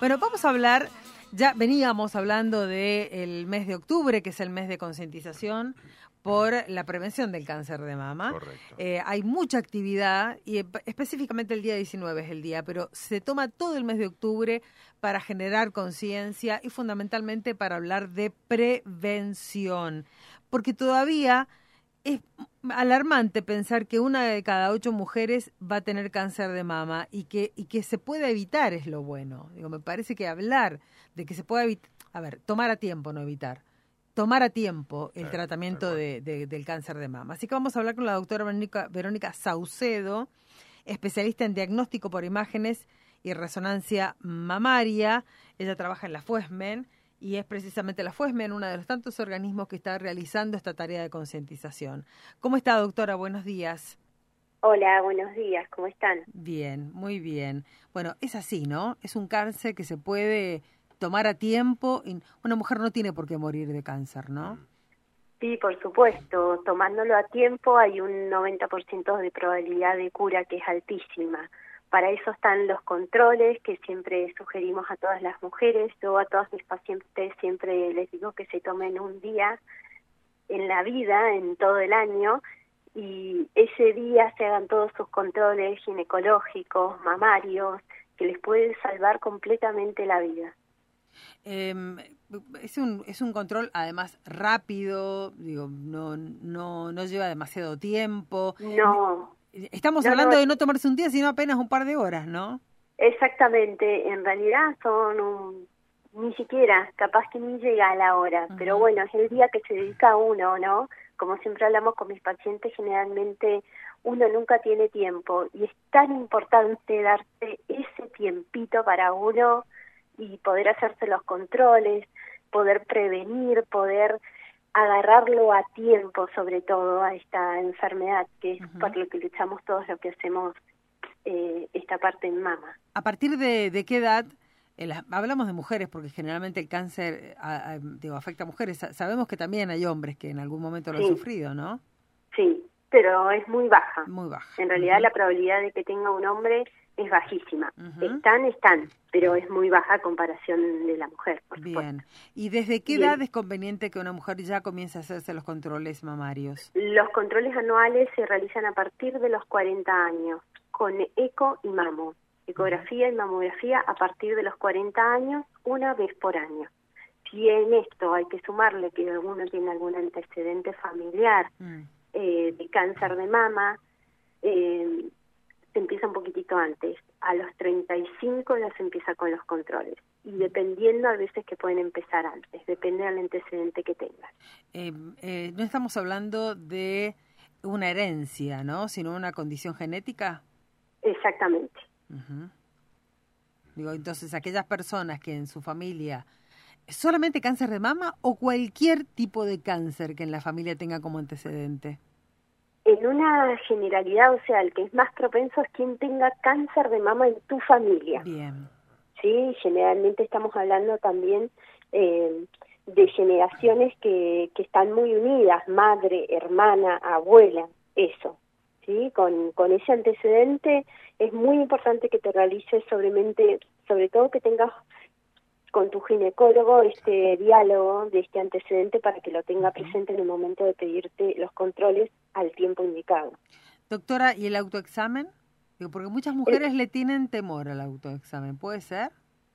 Bueno, vamos a hablar, ya veníamos hablando del mes de octubre, que es el mes de concientización por la prevención del cáncer de mama. Correcto. Hay mucha actividad y específicamente el día 19 es el día, pero se toma todo el mes de octubre para generar conciencia y fundamentalmente para hablar de prevención, porque todavía es alarmante pensar que 1 de cada 8 mujeres va a tener cáncer de mama y que se puede evitar es lo bueno. Digo, me parece que hablar de que se puede evitar, tomar a tiempo, no evitar, tomar a tiempo el tratamiento del cáncer de mama. Así que vamos a hablar con la doctora Verónica Saucedo, especialista en diagnóstico por imágenes y resonancia mamaria. Ella trabaja en la FUESMEN y es precisamente la FUESMEN uno de los tantos organismos que está realizando esta tarea de concientización. ¿Cómo está, doctora? Buenos días. Hola, buenos días. ¿Cómo están? Bien, muy bien. Bueno, es así, ¿no? Es un cáncer que se puede tomar a tiempo. Y una mujer no tiene por qué morir de cáncer, ¿no? Sí, por supuesto. Tomándolo a tiempo hay un 90% de probabilidad de cura, que es altísima. Para eso están los controles que siempre sugerimos a todas las mujeres. Yo a todas mis pacientes siempre les digo que se tomen un día en la vida, en todo el año, y ese día se hagan todos sus controles ginecológicos, mamarios, que les pueden salvar completamente la vida. Es un control además rápido, digo, no lleva demasiado tiempo. No. Estamos hablando de no tomarse un día, sino apenas un par de horas, ¿no? Exactamente, en realidad son ni siquiera, capaz que ni llega a la hora, pero bueno, es el día que se dedica a uno, ¿no? Como siempre hablamos con mis pacientes, generalmente uno nunca tiene tiempo y es tan importante darse ese tiempito para uno y poder hacerse los controles, poder prevenir, poder agarrarlo a tiempo, sobre todo a esta enfermedad, que es por lo que luchamos todos los que hacemos esta parte en mama. ¿A partir de qué edad? Hablamos de mujeres porque generalmente el cáncer afecta a mujeres. Sabemos que también hay hombres que en algún momento lo han sufrido, ¿no? Sí, pero es muy baja. Muy baja. En realidad la probabilidad de que tenga un hombre es bajísima. Están, pero es muy baja a comparación de la mujer, por Bien. supuesto. ¿Y desde qué edad es conveniente que una mujer ya comience a hacerse los controles mamarios? Los controles anuales se realizan a partir de los 40 años, con eco y mamo. Ecografía y mamografía a partir de los 40 años, 1 vez por año. Si en esto hay que sumarle que alguno tiene algún antecedente familiar de cáncer de mama, se empieza un poquitito antes. A los 35 ya se empieza con los controles. Y dependiendo, a veces que pueden empezar antes, depende del antecedente que tengan. No estamos hablando de una herencia, ¿no? Sino una condición genética. Exactamente. Digo, entonces, aquellas personas que en su familia solamente cáncer de mama o cualquier tipo de cáncer que en la familia tenga como antecedente. En una generalidad, o sea, el que es más propenso es quien tenga cáncer de mama en tu familia. Bien. Sí, generalmente estamos hablando también de generaciones que están muy unidas, madre, hermana, abuela, eso. Sí, con ese antecedente es muy importante que te realices sobre todo que tengas con tu ginecólogo este diálogo de este antecedente para que lo tenga presente en el momento de pedirte los controles al tiempo indicado. Doctora, ¿y el autoexamen? Digo, porque muchas mujeres le tienen temor al autoexamen, ¿puede ser?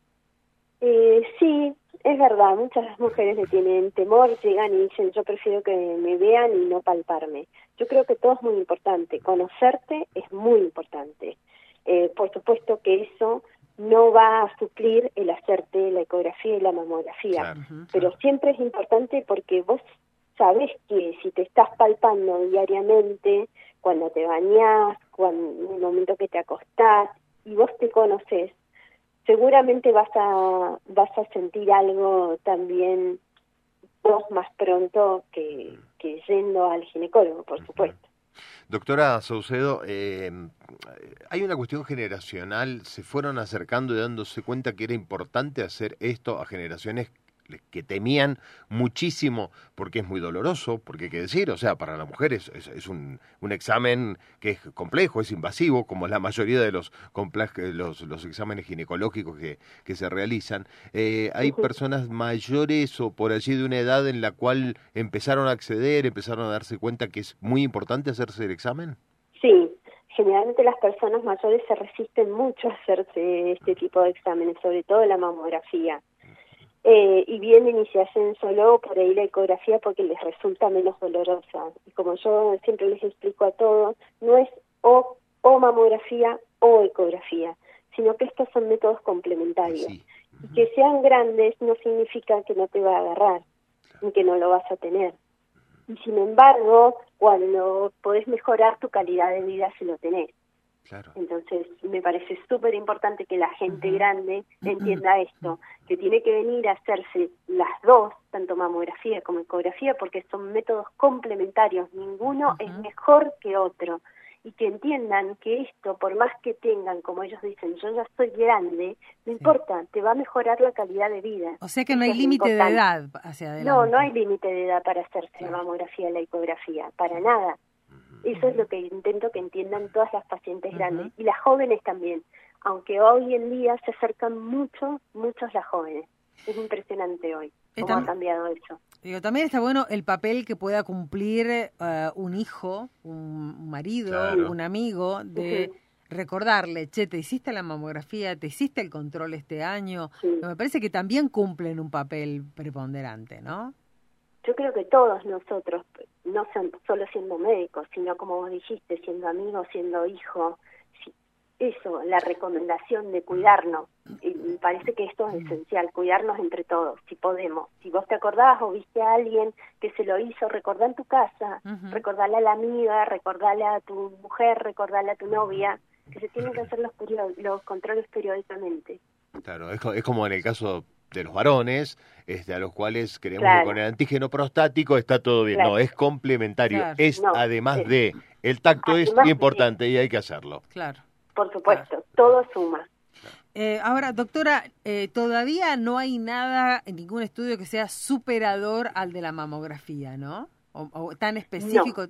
Sí, es verdad, muchas mujeres le tienen temor, llegan y dicen yo prefiero que me vean y no palparme. Yo creo que todo es muy importante, conocerte es muy importante. Por supuesto que eso no va a suplir el hacerte la ecografía y la mamografía, pero siempre es importante porque vos sabés que si te estás palpando diariamente, cuando te bañás, en el momento que te acostás, y vos te conocés, seguramente vas a sentir algo también vos más pronto que yendo al ginecólogo, por supuesto. Doctora Saucedo, hay una cuestión generacional, se fueron acercando y dándose cuenta que era importante hacer esto a generaciones que temían muchísimo, porque es muy doloroso, porque hay que decir, o sea, para la mujer es un examen que es complejo, es invasivo, como la mayoría de los exámenes ginecológicos que se realizan. Hay personas mayores o por allí de una edad en la cual empezaron a acceder, empezaron a darse cuenta que es muy importante hacerse el examen. Sí, generalmente las personas mayores se resisten mucho a hacerse este tipo de exámenes, sobre todo la mamografía. Y vienen y se hacen solo por ahí la ecografía porque les resulta menos dolorosa. Y como yo siempre les explico a todos, no es o mamografía o ecografía, sino que estos son métodos complementarios. Sí. Y que sean grandes no significa que no te va a agarrar, ni que no lo vas a tener. Y sin embargo, cuando podés mejorar tu calidad de vida si lo tenés. Claro. Entonces, me parece súper importante que la gente grande entienda esto, que tiene que venir a hacerse las dos, tanto mamografía como ecografía, porque son métodos complementarios, ninguno es mejor que otro. Y que entiendan que esto, por más que tengan, como ellos dicen, yo ya estoy grande, no importa, te va a mejorar la calidad de vida. O sea que no hay límite de edad hacia adelante. No, no hay límite de edad para hacerse la mamografía y la ecografía, para nada. Eso es lo que intento que entiendan todas las pacientes grandes y las jóvenes también, aunque hoy en día se acercan muchos las jóvenes. Es impresionante hoy cómo ha cambiado eso. Digo, también está bueno el papel que pueda cumplir un hijo, un marido, claro, un amigo, de recordarle, che, te hiciste la mamografía, te hiciste el control este año. Sí. Me parece que también cumplen un papel preponderante, ¿no? Yo creo que todos nosotros, no solo siendo médicos, sino como vos dijiste, siendo amigos, siendo hijos, eso, la recomendación de cuidarnos. Y me parece que esto es esencial, cuidarnos entre todos, si podemos. Si vos te acordás o viste a alguien que se lo hizo, recordá en tu casa, recordale a la amiga, recordale a tu mujer, recordale a tu novia, que se tienen que hacer los controles periódicamente. Claro, es como en el caso de los varones, a los cuales creemos claro, que con el antígeno prostático está todo bien. Claro. No, es complementario. Claro. Es No, además de, el tacto es importante y hay que hacerlo. Claro. Por supuesto, todo suma. Ahora, doctora, todavía no hay nada, en ningún estudio que sea superador al de la mamografía, ¿no? O tan específico.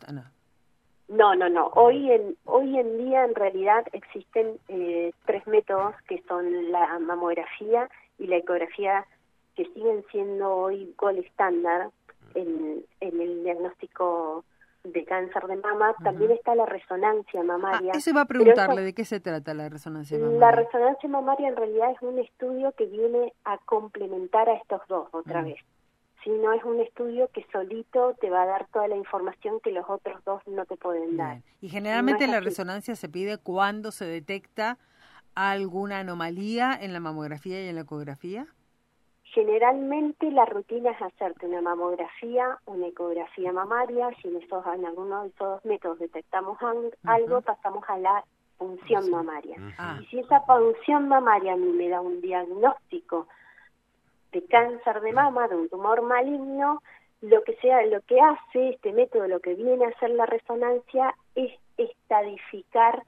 No. Hoy en día, en realidad, existen 3 métodos que son la mamografía y la ecografía, que siguen siendo hoy gold estándar en el diagnóstico de cáncer de mama. También está la resonancia mamaria. Eso iba a preguntarle, ¿de qué se trata la resonancia mamaria? La resonancia mamaria en realidad es un estudio que viene a complementar a estos dos otra vez. Si no es un estudio que solito te va a dar toda la información que los otros dos no te pueden dar. Bien. Y generalmente no la resonancia se pide cuando se detecta alguna anomalía en la mamografía y en la ecografía. Generalmente la rutina es hacerte una mamografía, una ecografía mamaria. Si en alguno de esos dos métodos detectamos algo, pasamos a la punción mamaria. Y si esa punción mamaria a mí me da un diagnóstico de cáncer de mama, de un tumor maligno, lo que hace este método, lo que viene a hacer la resonancia, es estadificar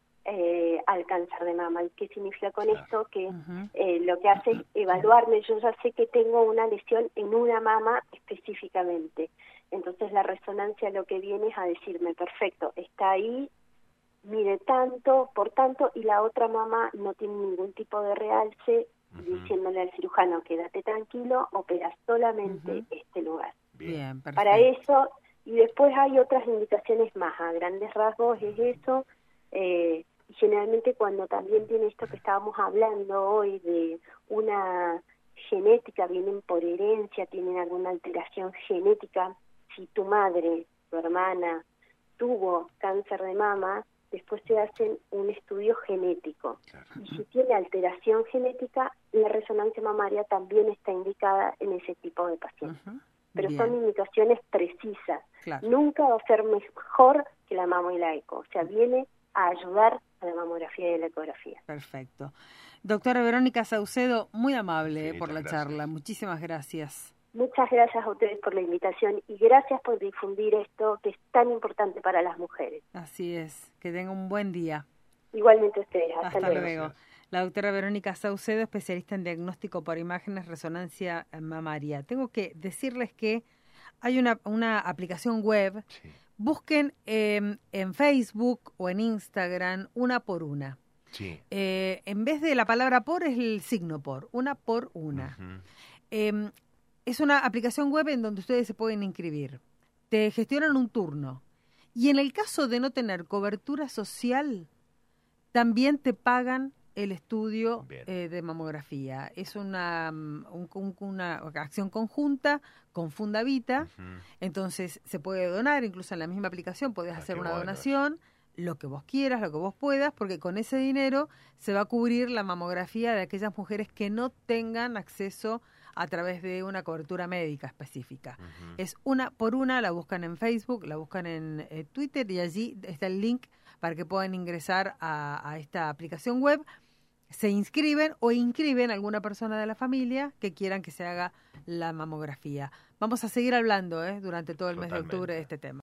al cáncer de mama. ¿Y qué significa con esto? Que lo que hace es evaluarme. Yo ya sé que tengo una lesión en una mama específicamente. Entonces la resonancia lo que viene es a decirme, perfecto, está ahí, mide tanto, por tanto, y la otra mama no tiene ningún tipo de realce, diciéndole al cirujano, quédate tranquilo, opera solamente este lugar. Bien, perfecto. Para eso, y después hay otras indicaciones más, a grandes rasgos es eso. Generalmente cuando también tiene esto que estábamos hablando hoy de una genética, vienen por herencia, tienen alguna alteración genética, si tu madre, tu hermana tuvo cáncer de mama, después se hacen un estudio genético. Y si tiene alteración genética, la resonancia mamaria también está indicada en ese tipo de pacientes. Pero son indicaciones precisas. Nunca va a ser mejor que la mamo y la eco. O sea, viene a ayudar a la mamografía y la ecografía. Perfecto. Doctora Verónica Saucedo, muy amable por la charla. Muchísimas gracias. Muchas gracias a ustedes por la invitación y gracias por difundir esto que es tan importante para las mujeres. Así es. Que tengan un buen día. Igualmente ustedes. Hasta luego. La doctora Verónica Saucedo, especialista en diagnóstico por imágenes, resonancia mamaria. Tengo que decirles que hay una aplicación web. Sí. Busquen en Facebook o en Instagram una por una. Sí. En vez de la palabra por es el signo por, una por una. Ujú. Es una aplicación web en donde ustedes se pueden inscribir. Te gestionan un turno. Y en el caso de no tener cobertura social, también te pagan el estudio de mamografía. Es una acción conjunta con Fundavita. Ujú. Entonces se puede donar, incluso en la misma aplicación podés hacer qué una bueno donación, lo que vos quieras, lo que vos puedas, porque con ese dinero se va a cubrir la mamografía de aquellas mujeres que no tengan acceso a través de una cobertura médica específica. Ujú. Es una por una, la buscan en Facebook, la buscan en Twitter y allí está el link para que puedan ingresar a esta aplicación web. Se inscriben o inscriben a alguna persona de la familia que quieran que se haga la mamografía. Vamos a seguir hablando durante todo el mes de octubre de este tema.